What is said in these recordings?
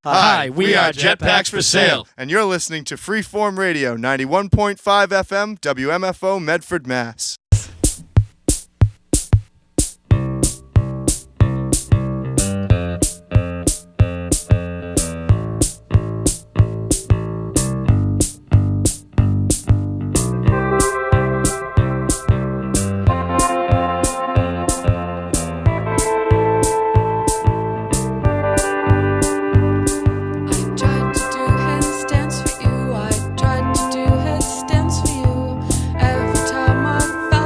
Hi, we are Jetpacks for Sale. And you're listening to Freeform Radio, 91.5 FM, WMFO, Medford, Mass. Every time I found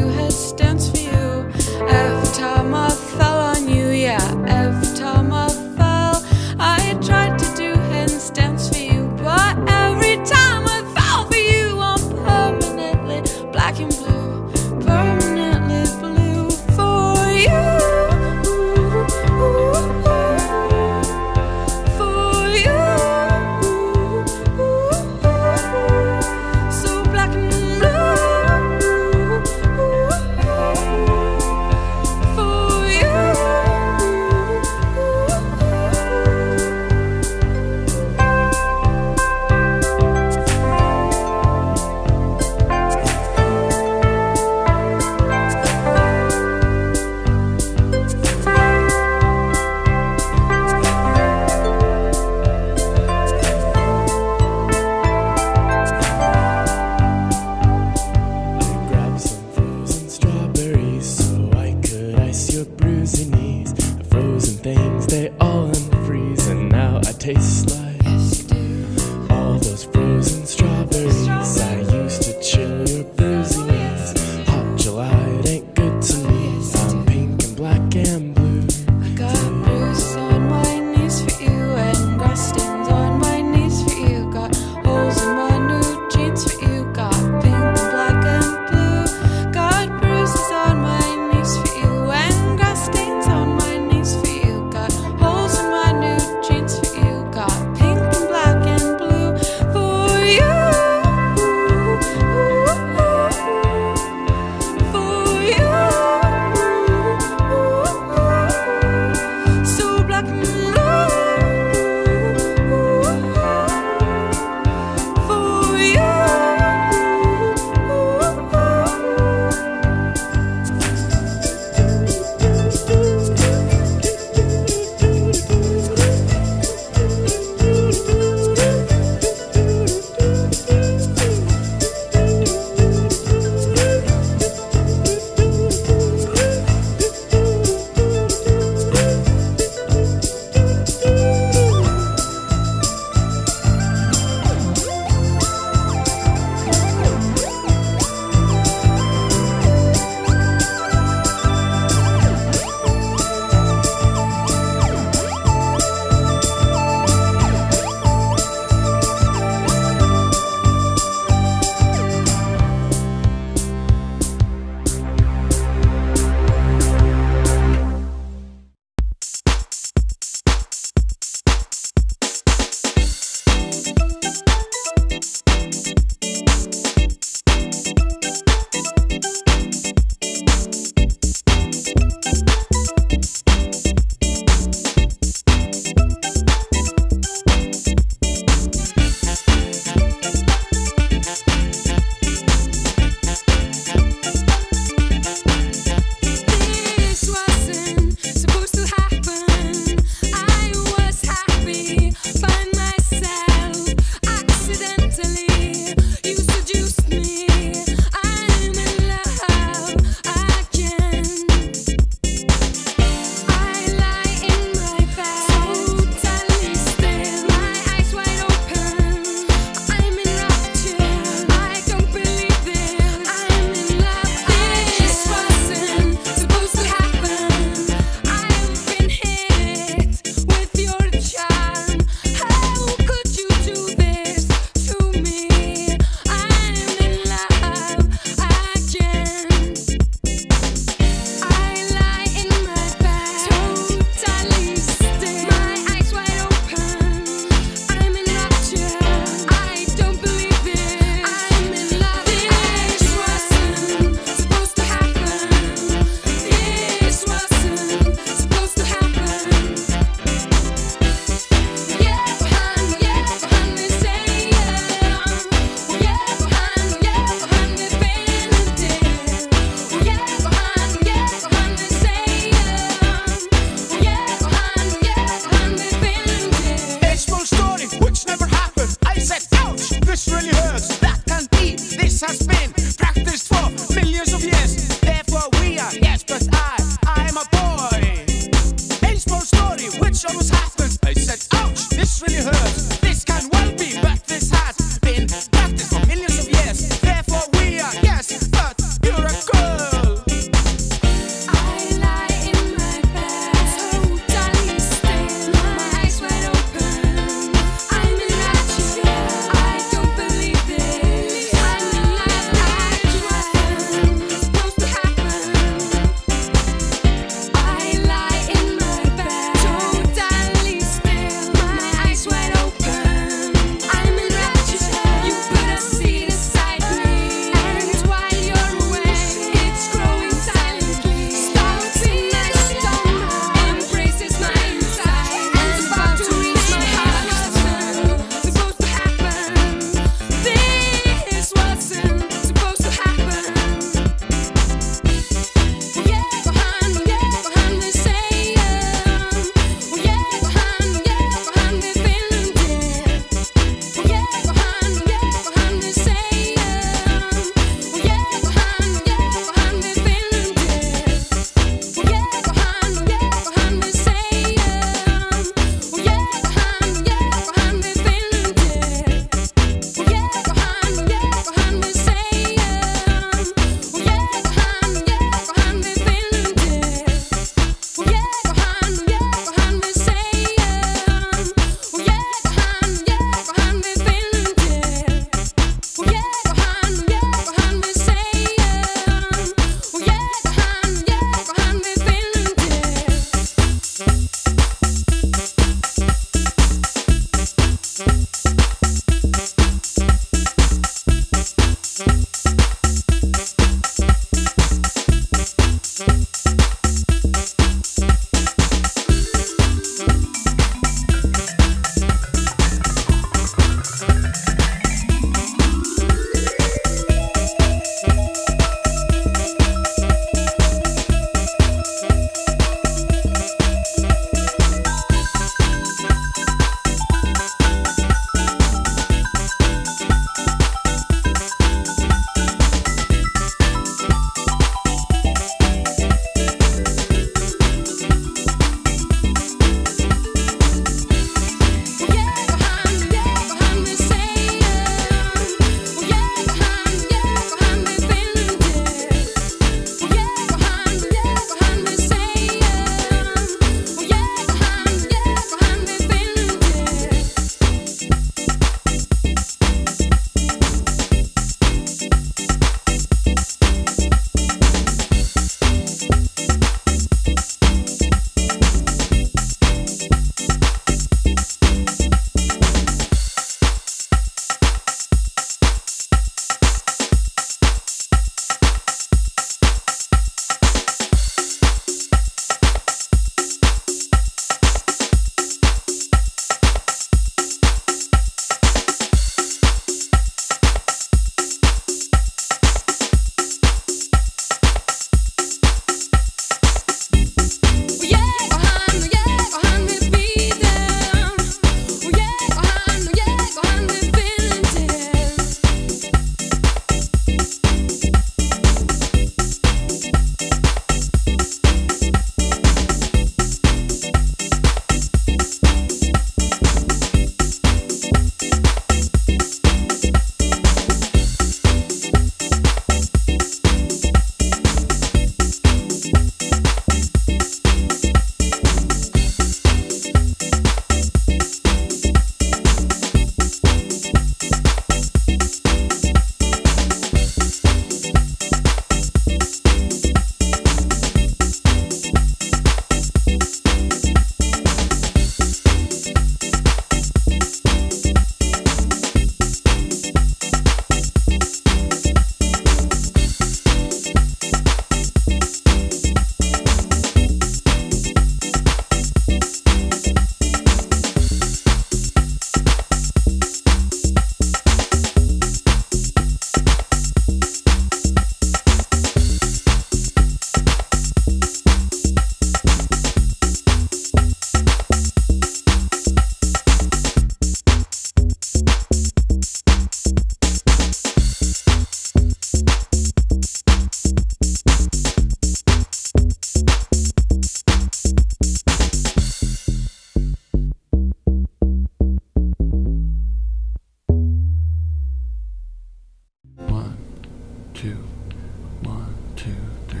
2, 3.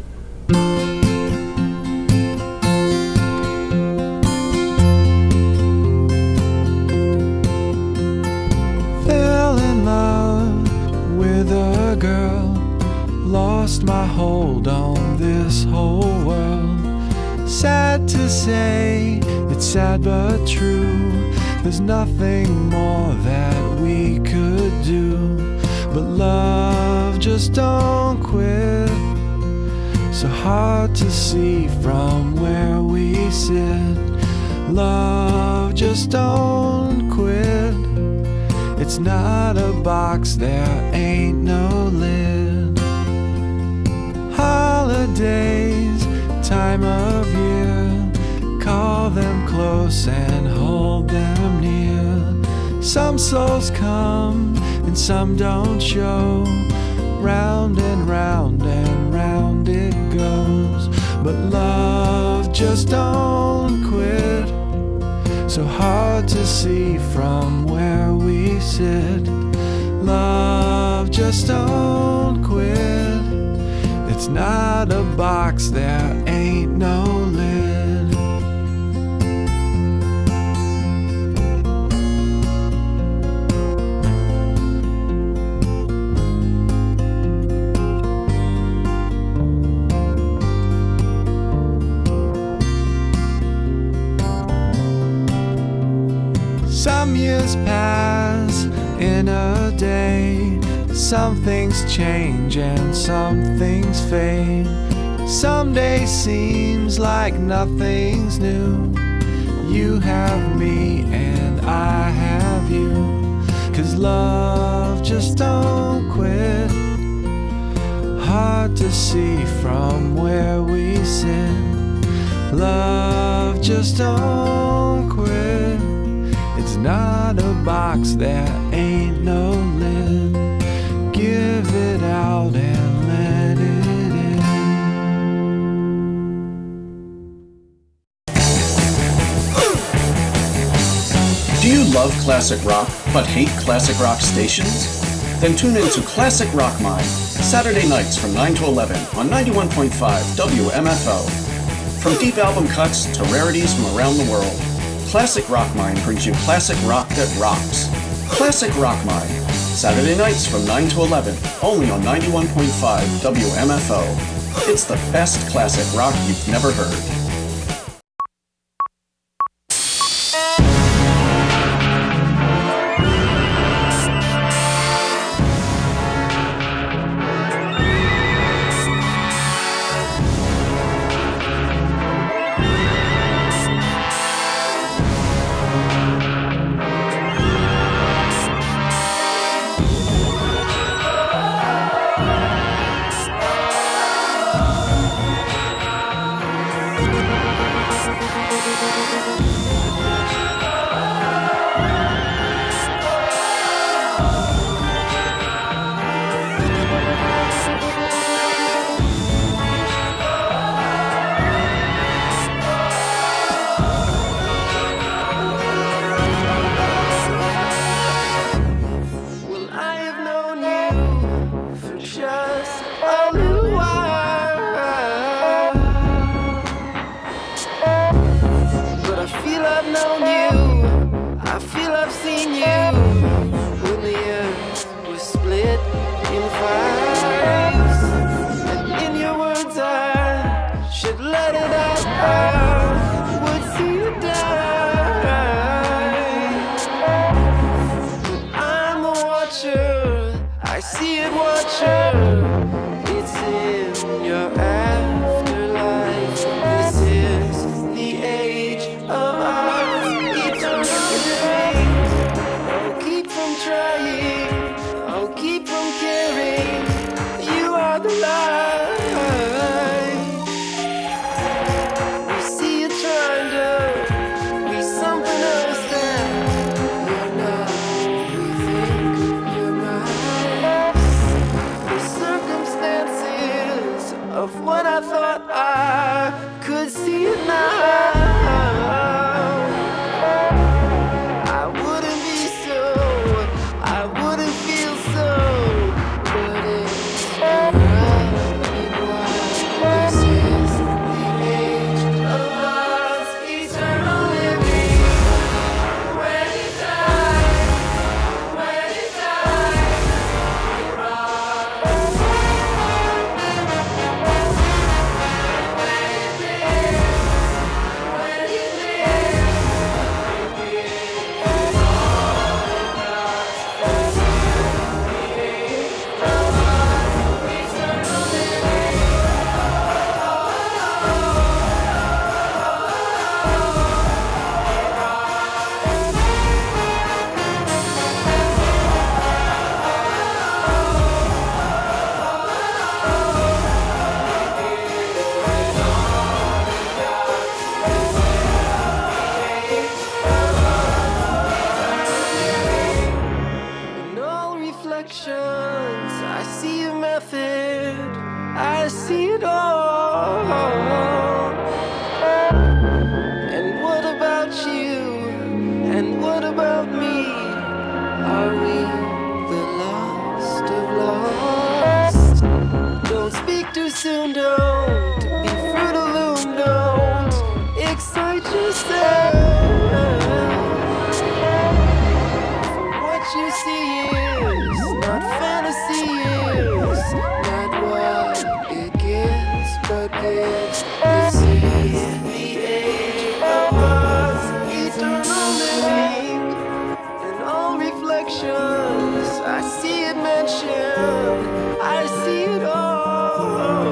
Fell in love with a girl, lost my hold on this whole world. Sad to say, it's sad but true. There's nothing more that we could do. But love just don't quit. So hard to see from where we sit. Love just don't quit. It's not a box, there ain't no lid. Holidays, time of year, call them close and hold them near. Some souls come and some don't show. Round and round and round it goes. But love just don't quit. So hard to see from where we sit. Love just don't quit. It's not a box, there ain't no lid. Some years pass in a day. Some things change and some things fade. Some day seems like nothing's new. You have me and I have you. 'Cause love just don't quit. Hard to see from where we sit. Love just don't quit. It's not a box, there ain't no lid. Give it out and let it in. Do you love classic rock but hate classic rock stations? Then tune in to Classic Rock Mine, Saturday nights from 9 to 11 on 91.5 WMFO. From deep album cuts to rarities from around the world, Classic Rock Mine brings you classic rock that rocks. Classic Rock Mine, Saturday nights from 9 to 11, only on 91.5 WMFO. It's the best classic rock you've never heard. see it all. And what about you? And what about me? Are we the lost of lost? Don't speak too soon, don't be Fruit of the Loom, don't excite yourself. For what you see is not fantasy, is not what it gives, but gives. This is the age of us, eternal living, and all reflections. I see it mentioned, I see it all.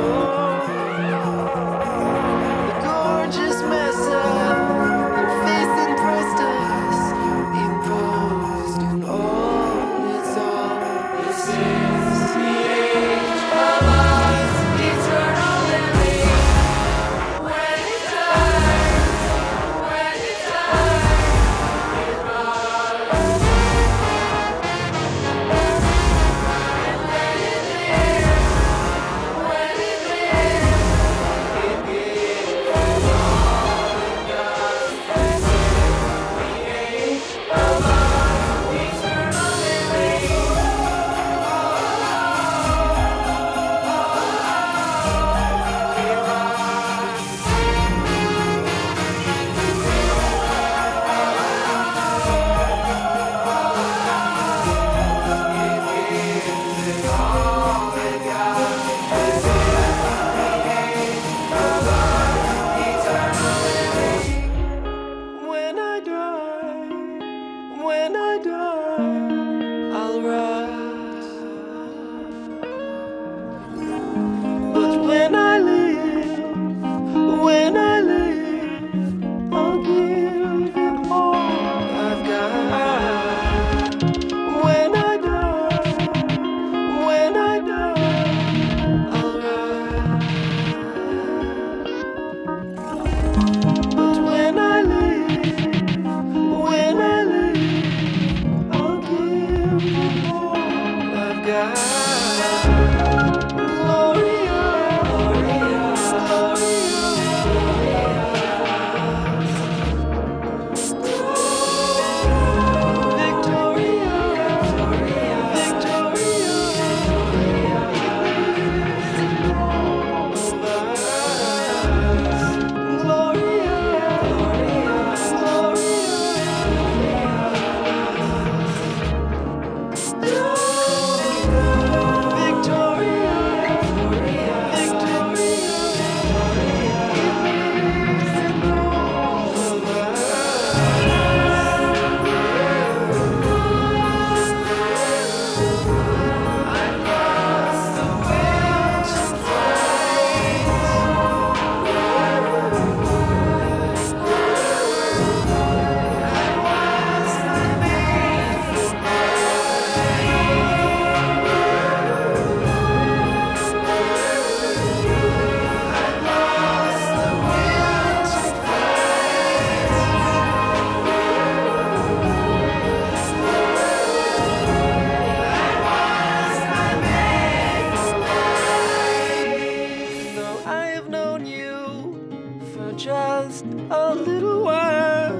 The gorgeous mess up, your face impressed us, imposed in all its all. This is the age of us, eternal living. When it dies, when it dies, it rises. And when it lives, when it lives, it gives all it does. This is the age of us, eternal living. When I die, I'll rise. But when I live, I'll give it all I've got. When I die, I'll rise. But when I live, I'll give it all I've got. Gloria, Gloria, Victoria, Though I have known you for just a little while,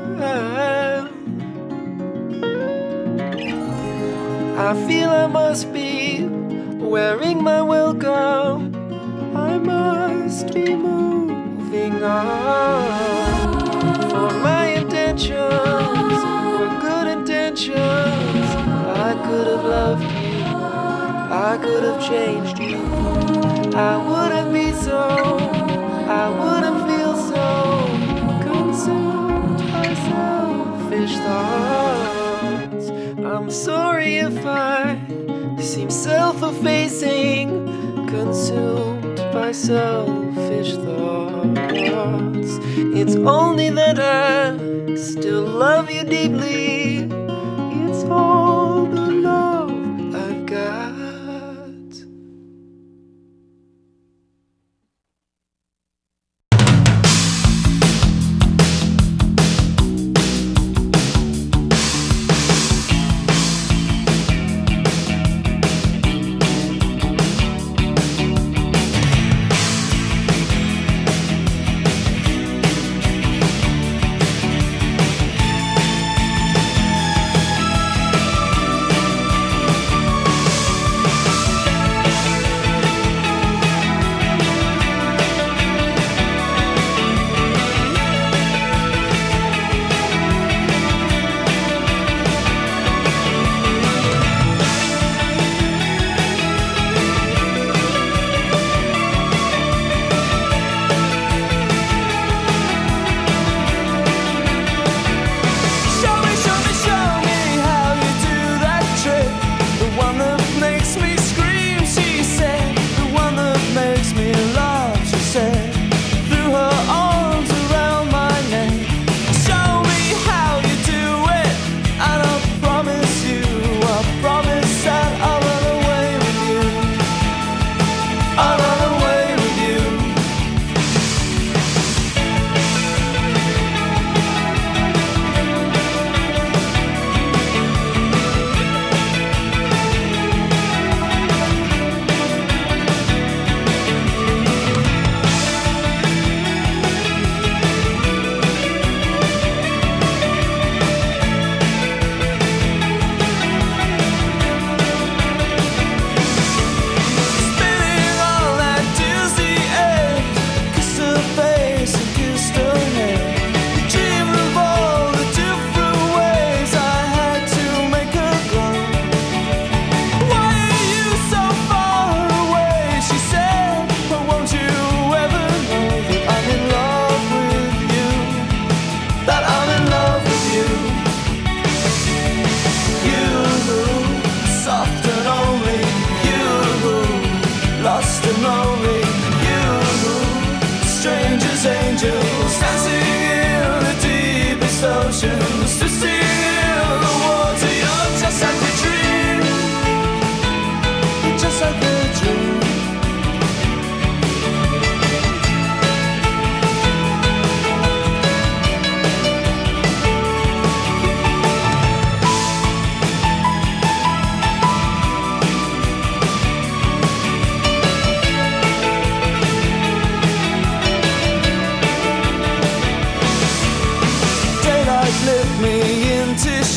I feel I must be wearing my welcome. I must be moving on. For my intentions were good intentions. I could have loved you, I could have changed you. I wouldn't be so, I wouldn't feel so consumed by selfish thoughts. I'm sorry if I seem self-effacing, consumed by selfish thoughts. It's only that I still love you deeply. It's all the love I've got.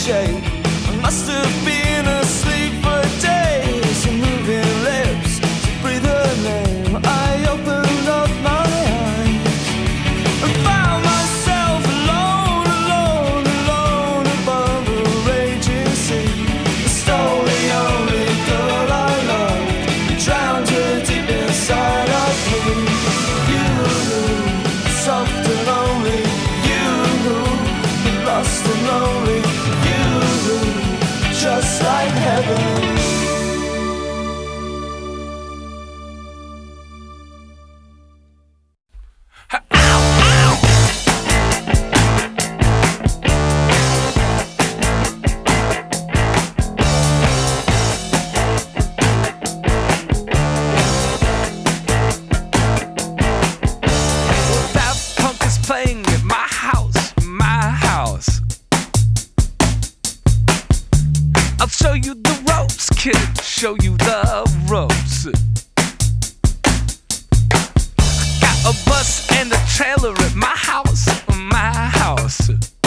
shape. I must have been asleep for days. Moving lips to breathe her name. I opened up my eyes and found myself alone, alone, alone above a raging sea. Stole the only girl I loved, drowned her deep inside of me. You, soft and lonely, you, lost and lonely, you, just like heaven. Show you the ropes. Got a bus and a trailer at my house, my house.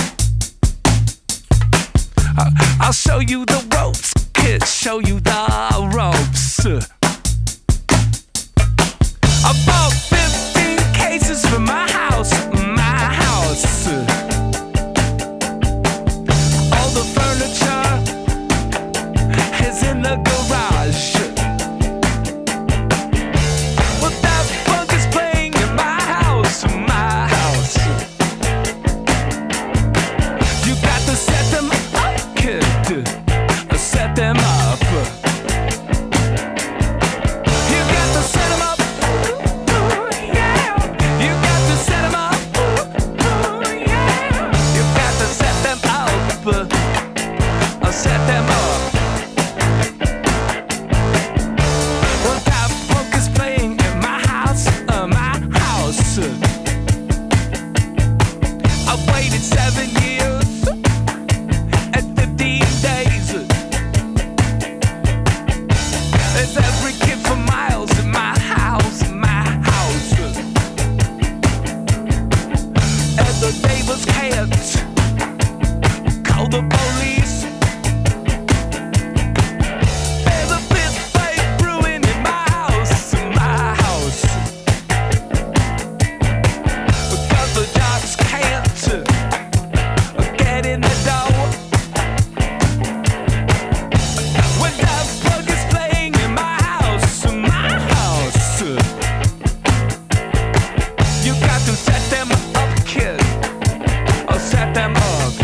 I'll show you the ropes, kid, show you the ropes. I bought 15 cases for my house, my house. All the furniture is in the garage. But that funk is playing in my house, my house. You got to set them up, kid. Set them up. You got to set them up. Yeah. You got to set them up. Yeah. You got to set them up. Set them up. I've waited 7 years and 15 days. There's every kid for miles in my house, my house. And the neighbors can't call the police. There's a fist fight brewing in my house, my house. Because the dogs can't get in the door. When that plug is playing in my house, my house. You got to set them up, kid. Or set them up.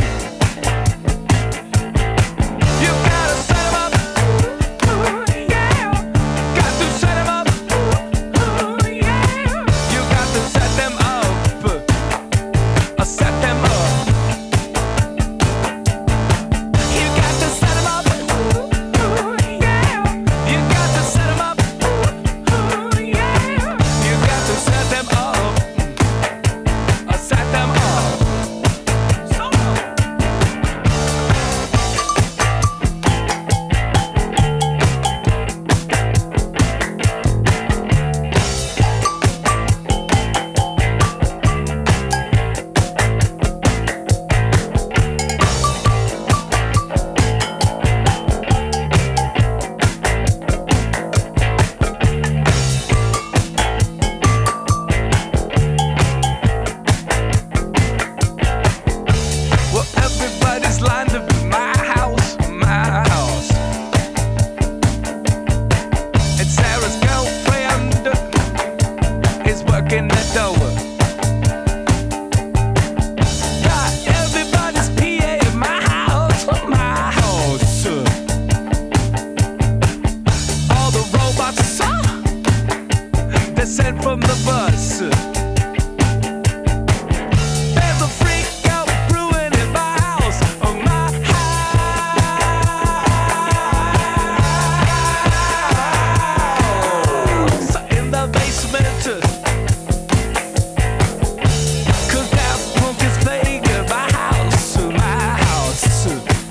You gotta set them up. Yeah. Got to set them up. Yeah. You got to set them up. Set them up. You got to set them up. Yeah. You got to set them up. Yeah. You got to set them up. Set them up. Well, everybody's lined up in my house, my house. And Sarah's girlfriend is working the door. Got everybody's PA in my house, my house. All the robots they're sent from the bus. There's a freak out brewing in my house, oh my house. In the basement, 'cause that punk is playing in my house, my house.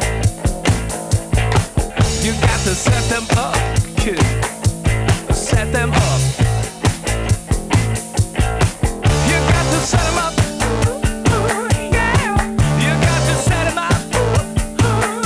You got to set them up, kid. Set them up. You got to set them up. Yeah. You got to set them up.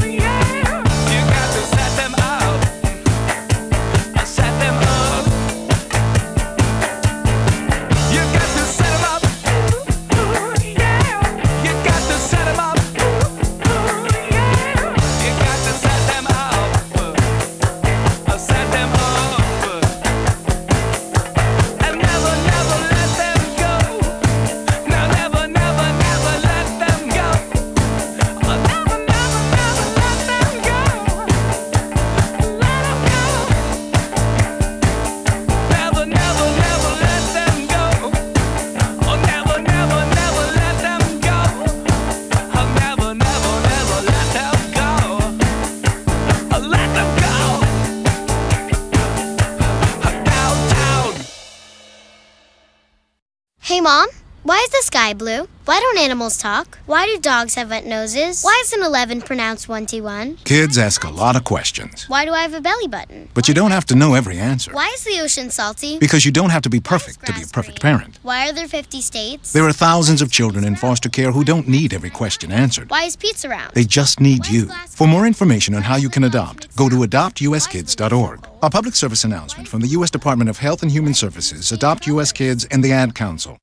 Hey, Mom, why is the sky blue? Why don't animals talk? Why do dogs have wet noses? Why is an 11 pronounced 21? Kids ask a lot of questions, Why do I have a belly button? but you don't have to know every answer. Why is the ocean salty? Because you don't have to be perfect to be a perfect parent. Why are there 50 states? There are thousands of children in foster care who don't need every question answered. Why is pizza round? They just need you. For more information on how you can adopt, go to adoptuskids.org. A public service announcement from the U.S. Department of Health and Human Services, Adopt U.S. Kids, and the Ad Council.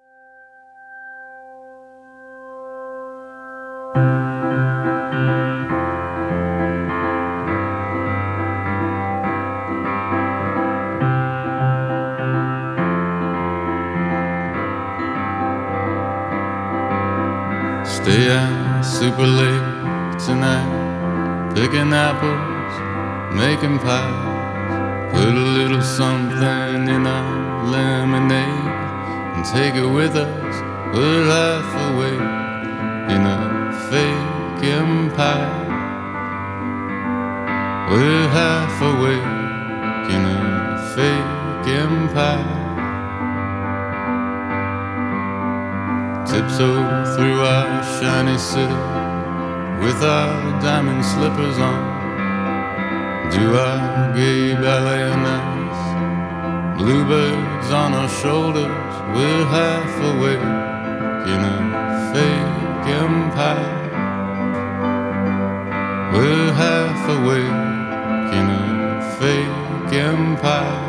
Stay out super late tonight, picking apples, making pies. Put a little something in our lemonade and take it with us. We're half awake in a fake empire. We're half awake in a fake empire. Tiptoe through our shiny city with our diamond slippers on. Do our gay ballet nights, bluebirds on our shoulders. We're half awake in a fake empire. We're half awake in a fake empire.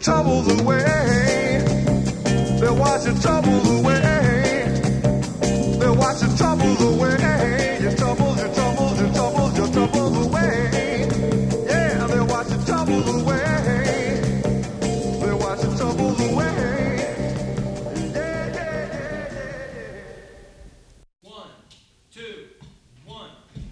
troubles away. They'll wash your troubles away. They'll wash your troubles away. Your troubles, your troubles, your troubles, your troubles away. Yeah, they'll wash your troubles away. They'll wash your troubles away. Yeah, yeah, yeah, yeah. 1, 2, 1.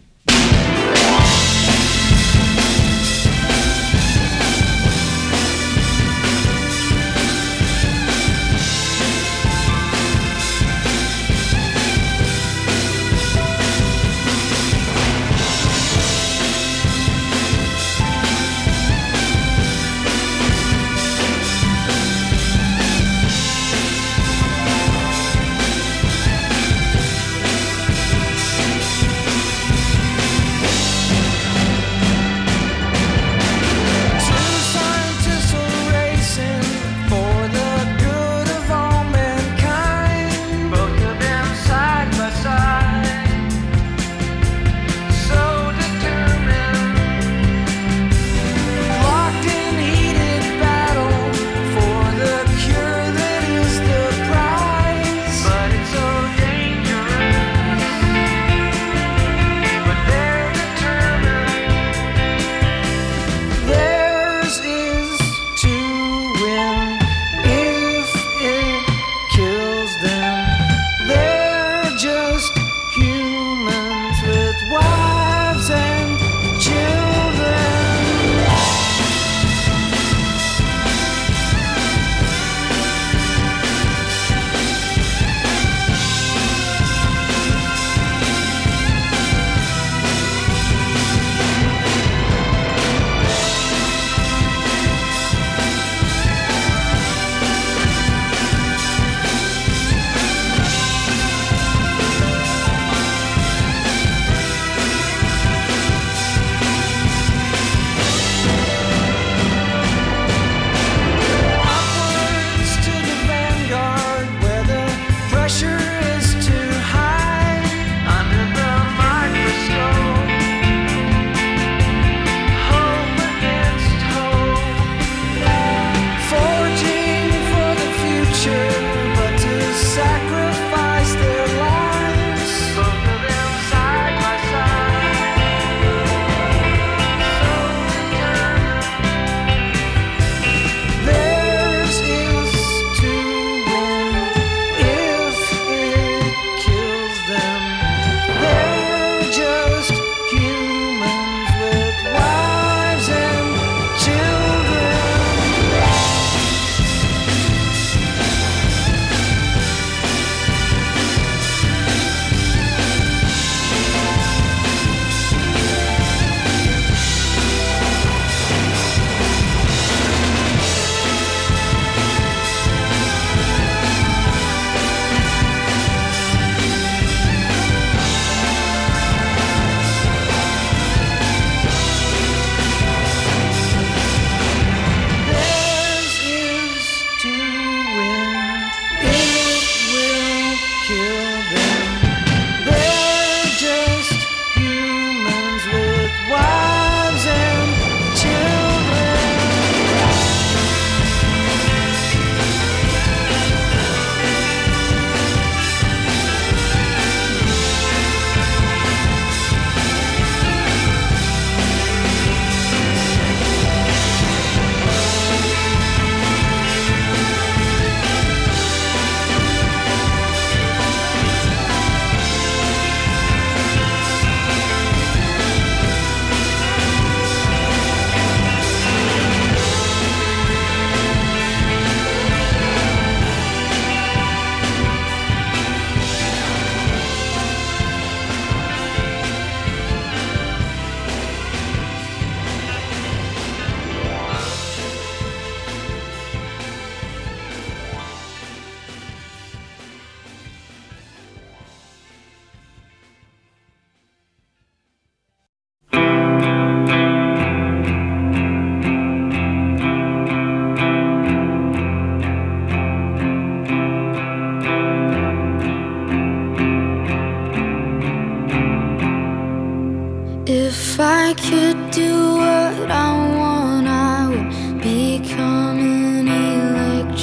If I could do what I want, I would be coming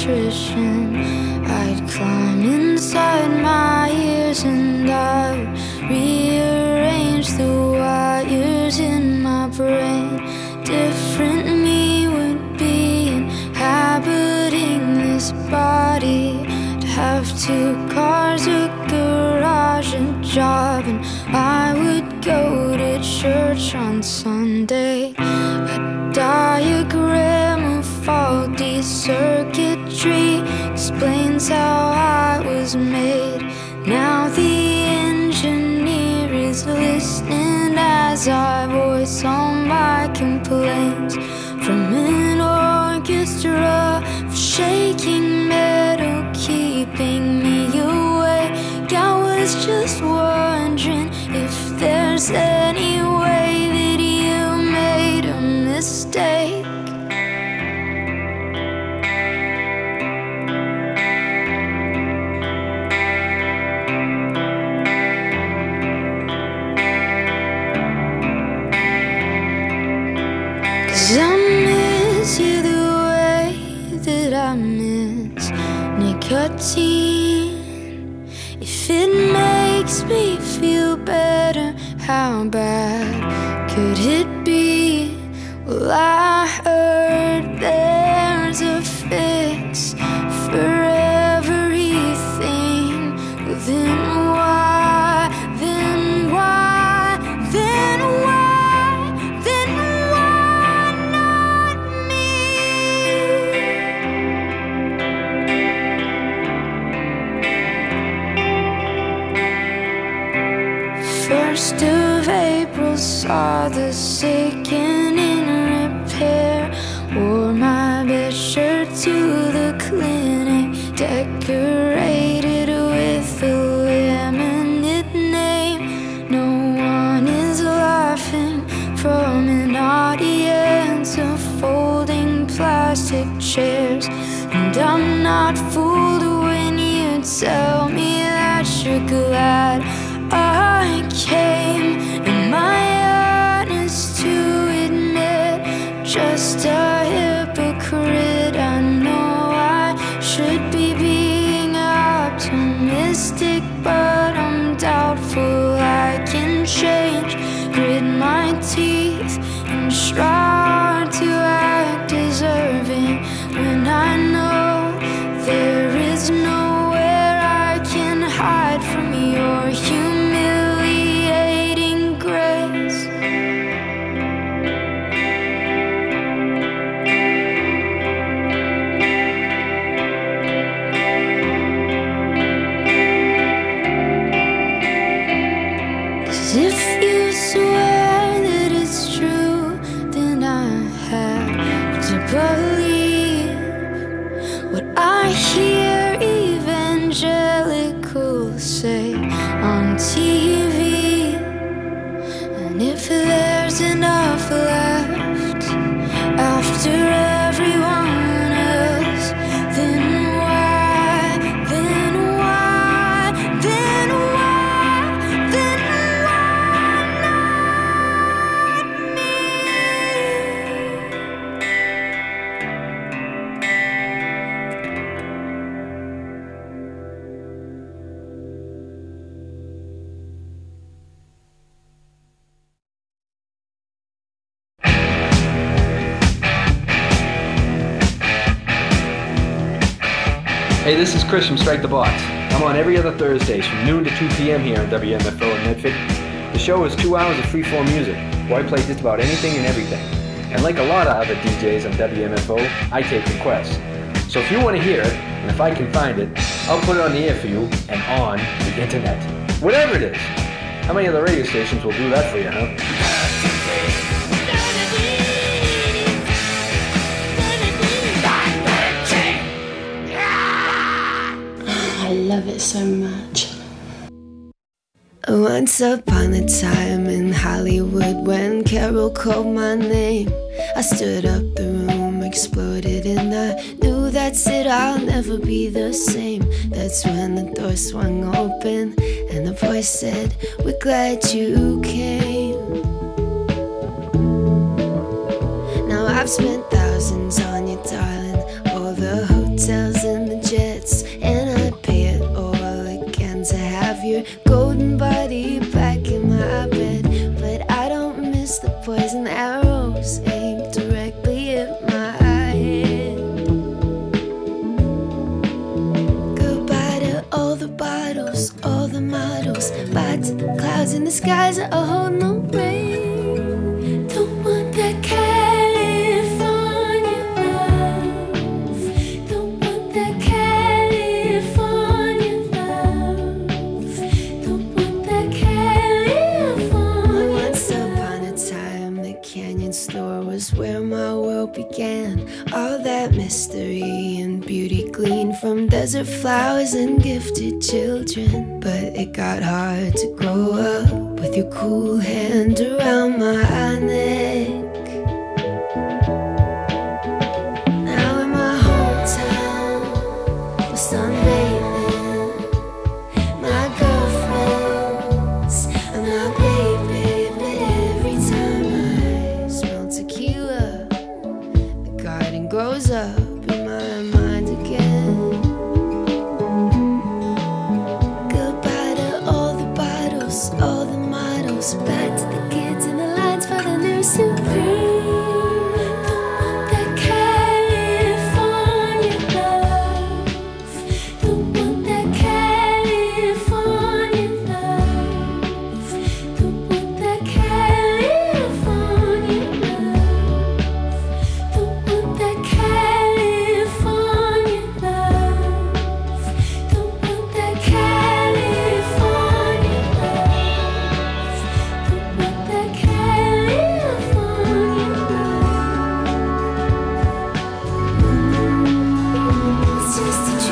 electrician. I'd climb inside my ears and I would rearrange the wires in my brain. Different me would be inhabiting this body. To have 2 cars, a garage, a job, and I would go to church on Sunday. A diagram of faulty circuitry explains how I was made. Now the engineer is listening as I voice all my complaints. From an orchestra of shaking metal keeping me awake, I was just wondering if there's any way that you made a mistake. Cause I miss you the way that I miss nicotine. If it makes me feel better, how bad could it be? Well, I heard there's a fix for everything. Well, then why, then why, then why, then why not me? First of April saw the sick and in repair. Wore my best shirt to the clinic, decorated with a laminate name. No one is laughing from an audience of folding plastic chairs. And I'm not fooled when you tell me that you're glad I came. Am I honest to admit, just a hypocrite? I know I should be being optimistic, but I'm doubtful I can change. Grit my teeth and try to act deserving when I know there is nowhere I can hide from your humiliating grace. Cause if you swear that it's true, then I have to believe what I hear evangelicals say on TV. And if there's enough left after everyone else, then why, then why, then why, then why not me? Hey, this is Chris from Strike the Box. I'm on every other Thursdays from noon to 2 p.m. here on WMFO in Medford. The show is 2 hours of freeform music, where I play just about anything and everything. And like a lot of other DJs on WMFO, I take requests. So if you want to hear it, and if I can find it, I'll put it on the air for you and on the internet. Whatever it is. How many other radio stations will do that for you, huh? I love it so much. Once upon a time in Hollywood, when Carol called my name, I stood up, the room exploded, and I knew that's it, I'll never be the same. That's when the door swung open and the voice said, "We're glad you came." Now I've spent thousands on you, darling, all the hotels poison arrows aimed directly at my head. Goodbye to all the bottles, all the models. Bye to the clouds in the skies that hold no rain. Don't want that California love. Don't want that California love. Don't want that California. Once upon a time, the Canyon store was where my world began. All that mystery and beauty gleaned from desert flowers and gifted children. But it got hard to grow up with your cool hand around my neck. Now in my hometown, we're sunbathing. My girlfriends and my baby. But every time I smell tequila, the garden grows up in my mind again. Goodbye to all the bottles, all the models. Back to the kids in the lines for the new Supreme. Don't want that California love. Don't want that California love. Don't want that California love. Don't want that California love. Don't want that California love. Don't want that California love. It's just a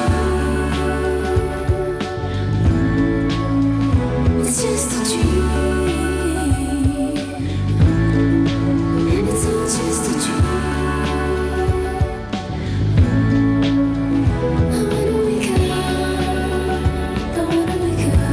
dream. It's just a dream. It's all just a dream. I wanna wake up. I wanna wake up.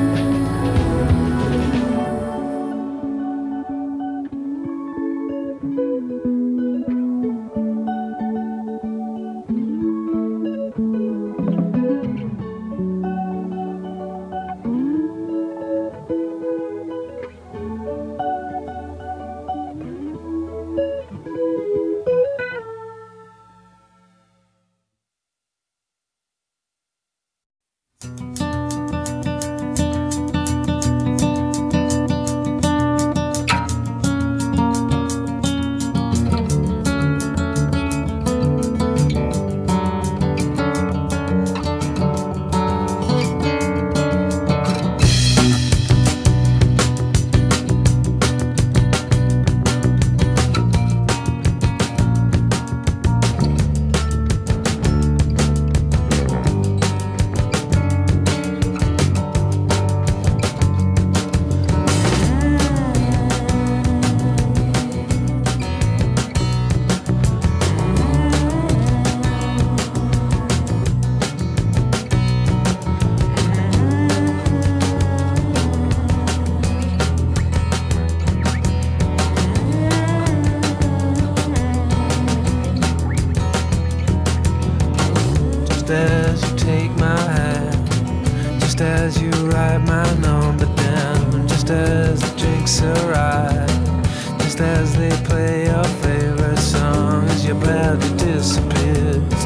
Just as you take my hand, just as you write my number down, just as the drinks arrive, just as they play your favorite song, as your body disappears.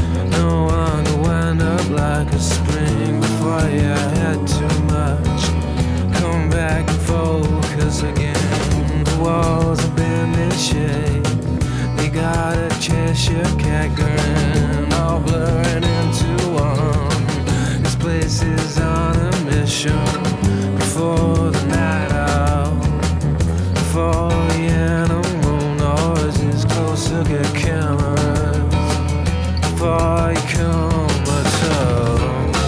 No one will wind up like a spring before you had too much. Come back and focus again. The walls have been in shape. They got a Cheshire cat grin, all blurring into one. This place is on a mission. Before the night out, before the animal noises closer get cameras, before you come at all.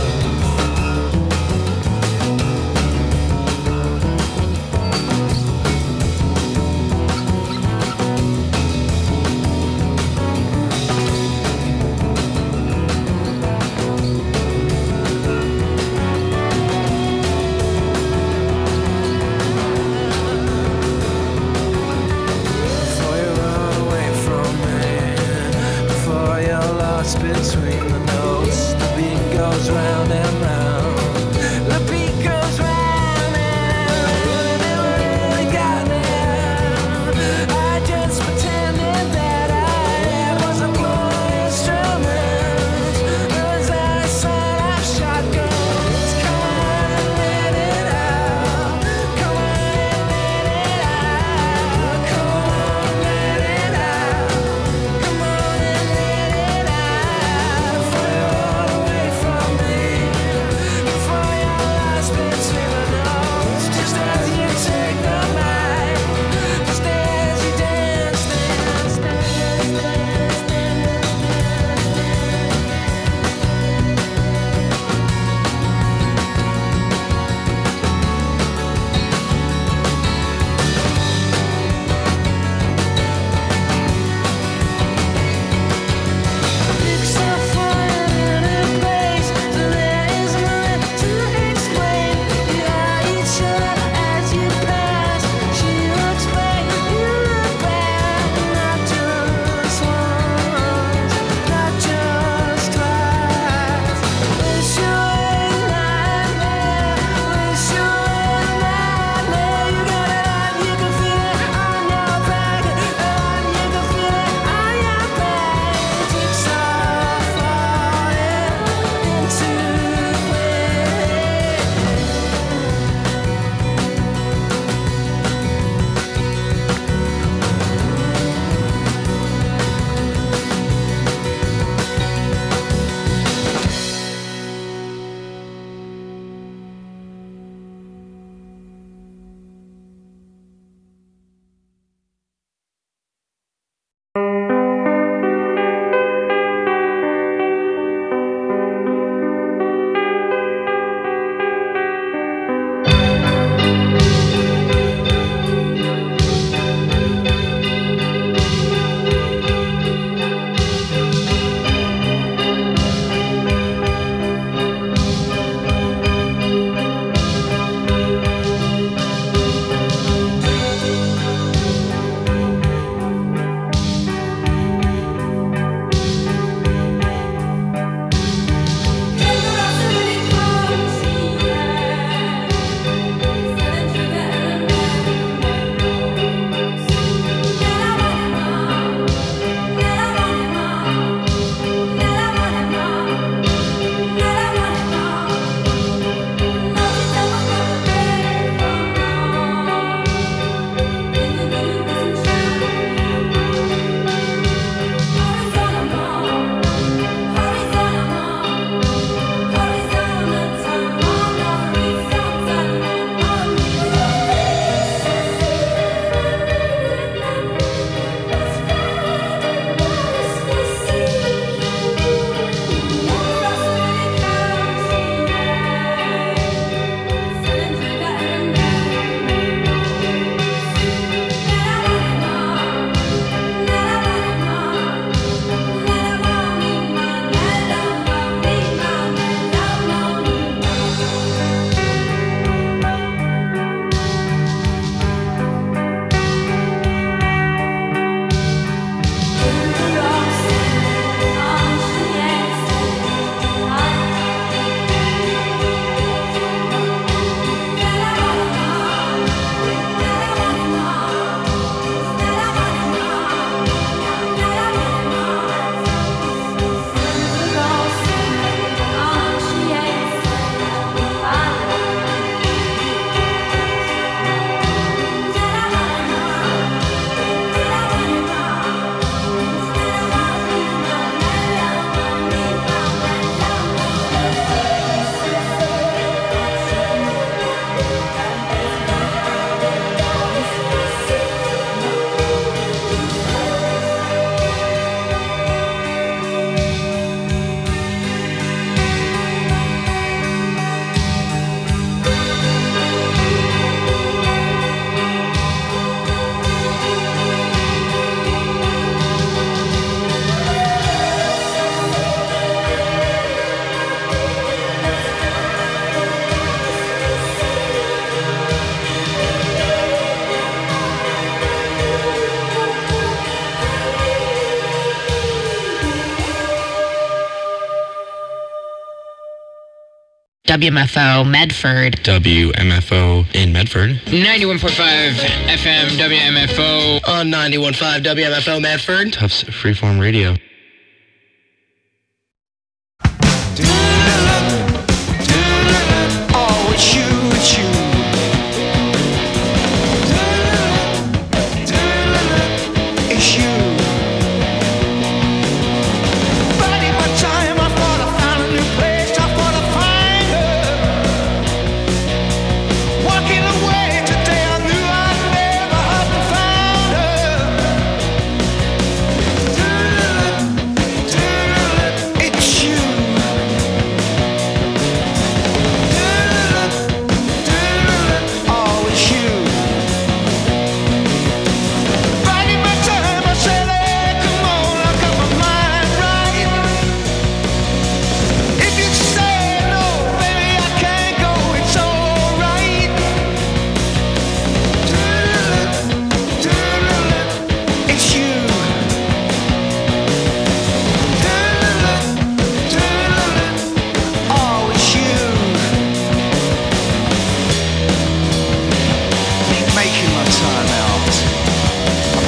Between the notes, the beat goes round and round. The beat goes round and round, and it really got me. WMFO Medford. WMFO in Medford. 91.5 FM WMFO. On 91.5 WMFO Medford. Tufts Freeform Radio.